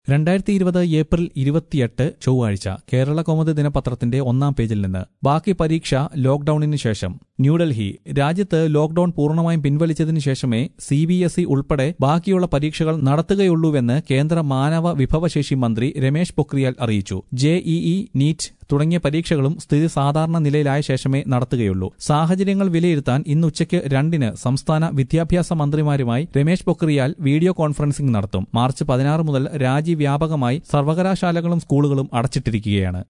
2020 April 28 ചൊവ്വാഴ്ച കേരള കൗമുദി ദിനപത്രത്തിന്റെ ഒന്നാം പേജിൽ നിന്ന് ബാക്കി പരീക്ഷ ലോക്ഡൌണിന് ശേഷം. ന്യൂഡൽഹി. രാജ്യത്ത് ലോക്ഡൌൺ പൂർണ്ണമായും പിൻവലിച്ചതിനു ശേഷമേ CBSE ഉൾപ്പെടെ ബാക്കിയുള്ള പരീക്ഷകൾ നടത്തുകയുള്ളൂവെന്ന് കേന്ദ്ര മാനവ വിഭവശേഷി മന്ത്രി രമേശ് പൊക്രിയാൽ അറിയിച്ചു. JEE, നീറ്റ് തുടങ്ങിയ പരീക്ഷകളും സ്ഥിതി സാധാരണ നിലയിലായ ശേഷമേ നടത്തുകയുള്ളൂ. സാഹചര്യങ്ങൾ വിലയിരുത്താൻ ഇന്ന് ഉച്ചയ്ക്ക് 2 സംസ്ഥാന വിദ്യാഭ്യാസ മന്ത്രിമാരുമായി രമേശ് പൊക്രിയാൽ വീഡിയോ കോൺഫറൻസിംഗ് നടത്തും. മാർച്ച് 16 മുതൽ രാജ്യവ്യാപകമായി സർവകലാശാലകളും സ്കൂളുകളും അടച്ചിട്ടിരിക്കുകയാണ്.